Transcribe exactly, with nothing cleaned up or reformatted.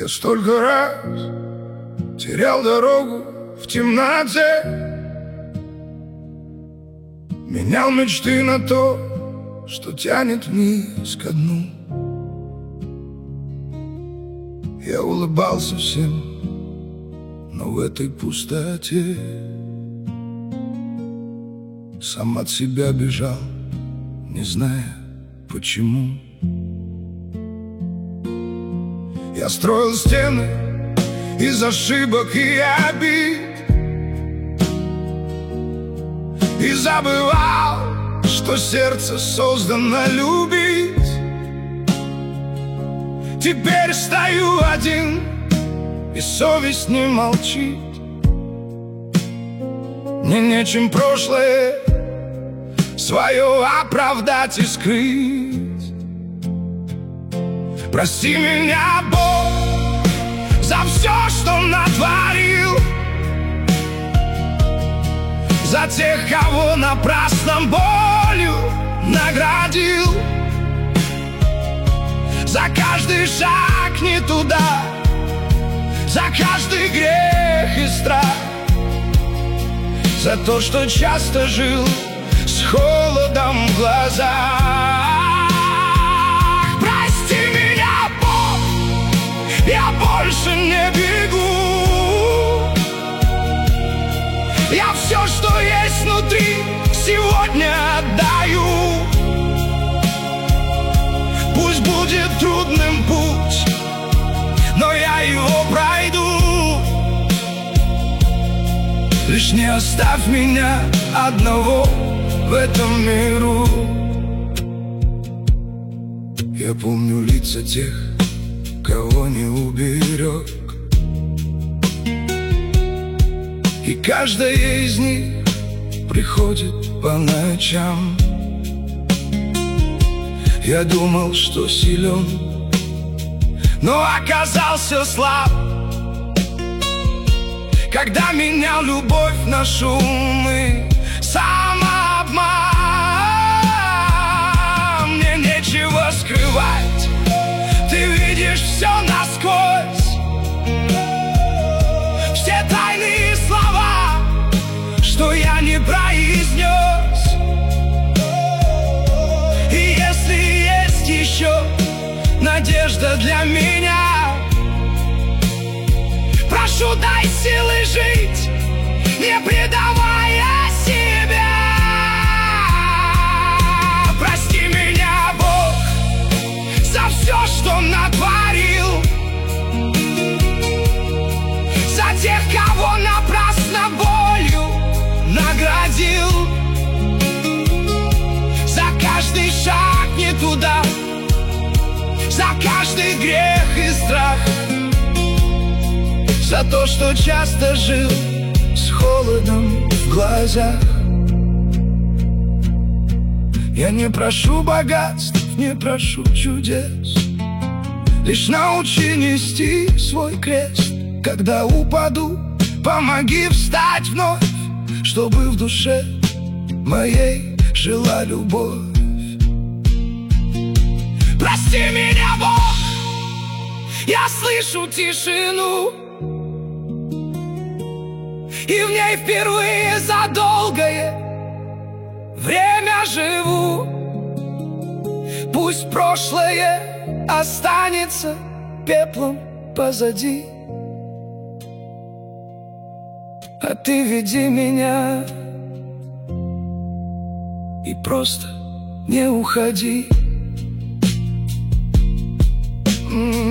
Я столько раз терял дорогу в темноте, менял мечты на то, что тянет вниз ко дну. Я улыбался всем, но в этой пустоте сам от себя бежал, не зная почему. Я строил стены из ошибок и обид, и забывал, что сердце создано любить. Теперь стою один, и совесть не молчит. Мне нечем прошлое свое оправдать и скрыть. Прости меня, Бог, за все, что натворил, за тех, кого напрасно болью наградил, за каждый шаг не туда, за каждый грех и страх, за то, что часто жил с холодом в глазах. Прости меня, Бог, я больше не бегу. Я все, что есть внутри, сегодня отдаю. Пусть будет трудным путь, но я его пройду. Лишь не оставь меня одного в этом миру. Я помню лица тех, кого не уберег, и каждая из них приходит по ночам. Я думал, что силен, но оказался слаб, когда менял любовь на шум и самообман. Мне нечего скрывать, ты видишь все насквозь, все тайные слова, что я не произнес. И если есть еще надежда для меня, прошу, дай силы жить, не предавая себя. Прости меня, Бог, за все, что натворил, за тех, кого напрасно болью наградил, за каждый шаг не туда, за каждый грех и страх, за то, что часто жил с холодом в глазах. Я не прошу богатств, не прошу чудес, лишь научи нести свой крест. Когда упаду, помоги встать вновь, чтобы в душе моей жила любовь. Прости меня, Бог, я слышу тишину, и в ней впервые за долгое время живу. Пусть прошлое останется пеплом позади, а ты веди меня и просто не уходи. М-м.